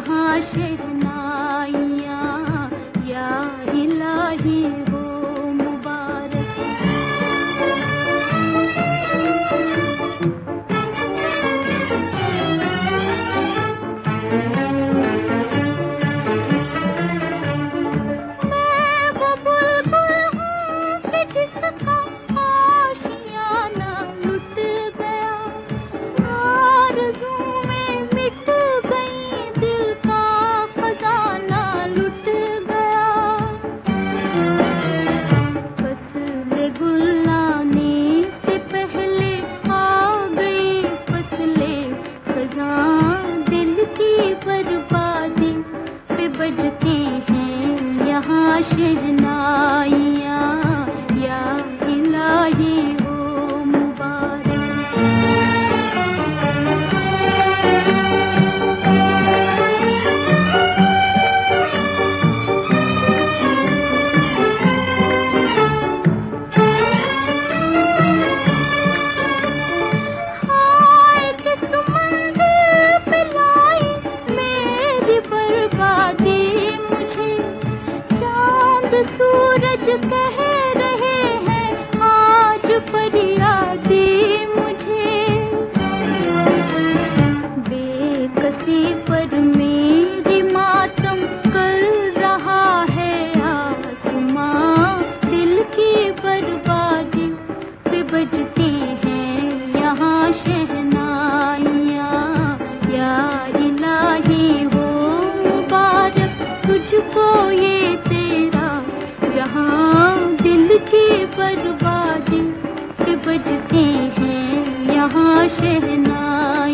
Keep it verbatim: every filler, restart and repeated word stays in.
यहाँ शहनाइयाँ, या इलाही हो मुबारक। मैं वो बुलबुल हूँ कि जिसका आशियाना लुट गया, आरज़ू में मिट गई, दिल का खजाना लुट गया। फसले गुल आने से पहले आ गई फसले खज़ां, दिल की बर्बादी पे बजती हैं यहाँ शहनाइयाँ, या इलाही हो मुबारक। हाय किस मंदिर पे लाई मेरी बर्बादी मुझे, चांद सूरज कह रहे हैं आज फरियादी मुझे। बेकसी पर मेरी मातम कर रहा है आसमां, दिल की बर्बादी पे बजती हैं यहाँ शहनाइयाँ, या इलाही हो मुबारक तुझको ये तेरा जहाँ, दिल की बर्बादी पे बजती हैं यहाँ शहनाइयाँ।